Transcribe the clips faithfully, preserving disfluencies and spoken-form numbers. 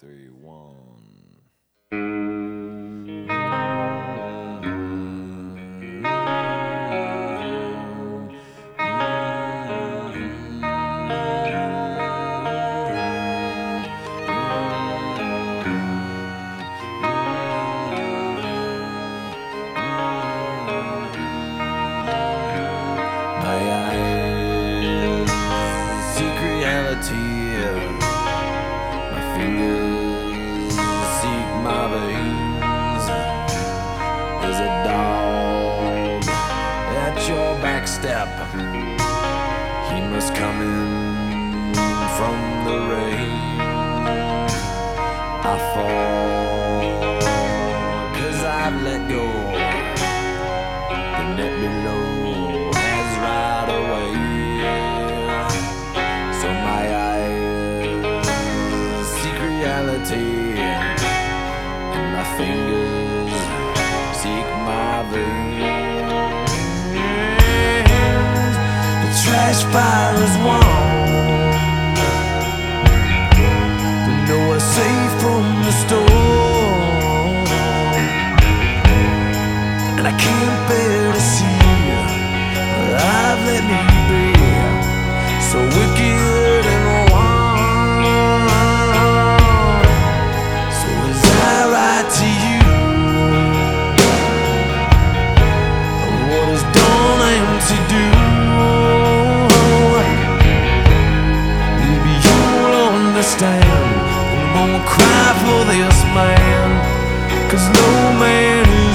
three, one. My eyes seek reality. My fingers seek my veins. There's a dog at your back step. He must come in from the rain. I fall 'cause I've let go. The net below has right away. So my eyes seek reality, and my fingers seek my veins. The trash pile is warm, but nowhere safe from the storm. And I can't bear to see I've let me be so wicked and wrong. So as I write to you what is done and to do, maybe you'll understand and won't cry for this man, 'cause no man is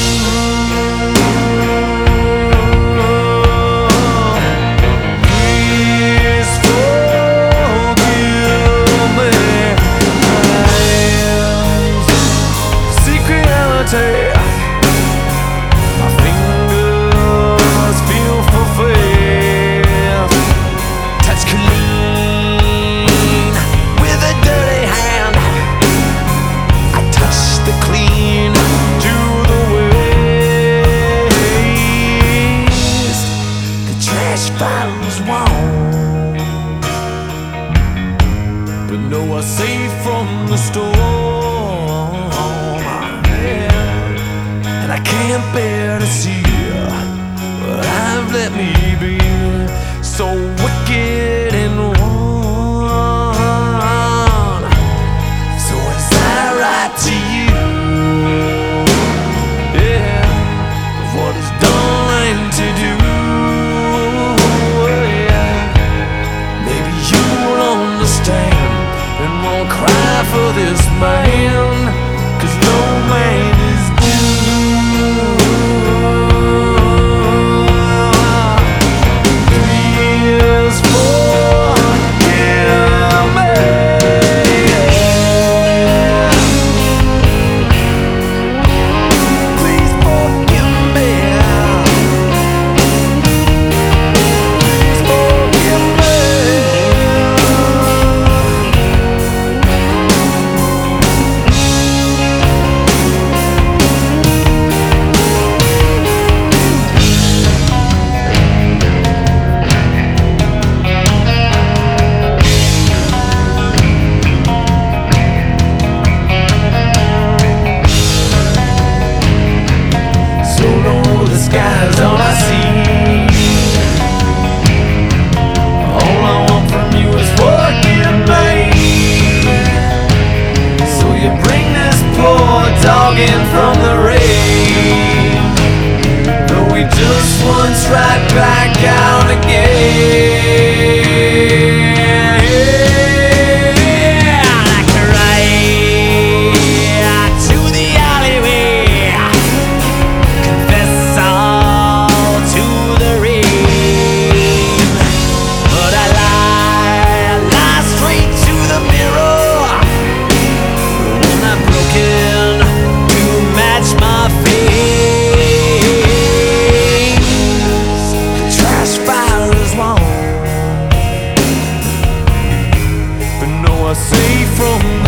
my fingers feel for faith. Touch clean with a dirty hand. I touch the clean to the waste. The trash pile is warm, but nowhere safe from the storm. And I can't bear to see what I've let me be, so wicked and wrong. So as I write to you, yeah, what is done and to do, yeah, maybe you'll understand and won't cry for this man, 'cause no man is all I see. All I want from you is forgive me. So you bring this poor dog in from the rain, though he just wants right back out again. Like a ride to the alleyway, confess all to the rain. But I lie, I lie straight to the mirror, when I'm broken to match my face. The trash pile is long, but no, I say from